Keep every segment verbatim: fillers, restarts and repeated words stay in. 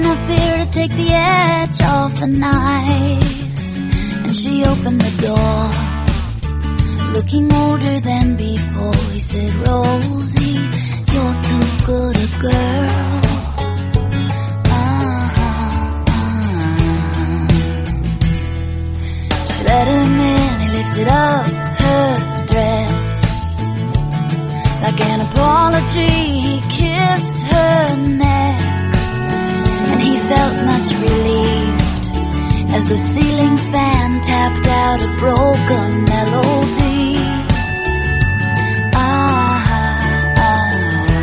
enough beer to take the edge off the night. And she opened the door, looking older than before. He said, Rosie, you're too good a girl. Uh-huh, uh-huh. She let him in, he lifted up her dress. Like an apology, he kissed her neck. And he felt much relieved as the ceiling fan tapped out a broken melody. Ah, ah.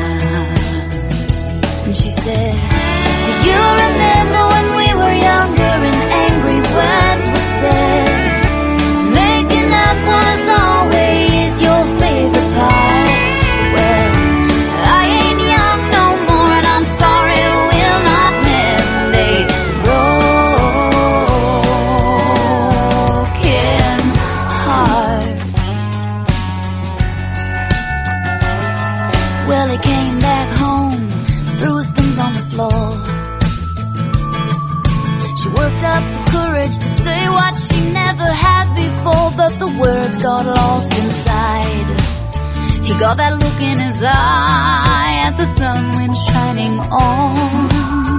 And she said, do you remember when we were younger and angry words were said? Making up was always your favorite part. Well, I ain't young no more, and I'm sorry we'll not mend a broken heart. Well, he came back home, threw his things on the floor. She worked up the courage to say what she never had before, but the words got lost inside. He got that look in his eye as the sun went shining on.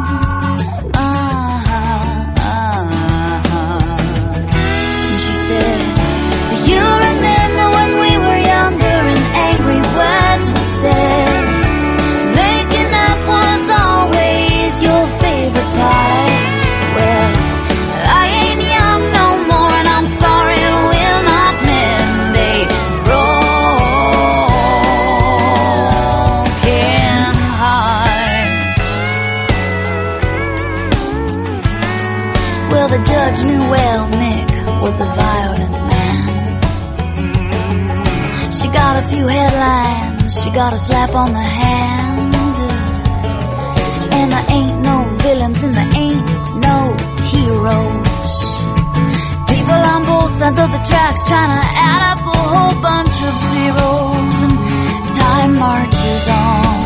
Ah, ah, ah. And she said, do you remember when we were younger and angry words were said? Making up was always your favorite part. Well, I ain't young no more, and I'm sorry we'll not mend a broken heart. Well, the judge knew well Mick was a violent man. She got a few headlines, she got a slap on the hand. And there ain't no villains and there ain't no heroes. People on both sides of the tracks trying to add up a whole bunch of zeros. And time marches on.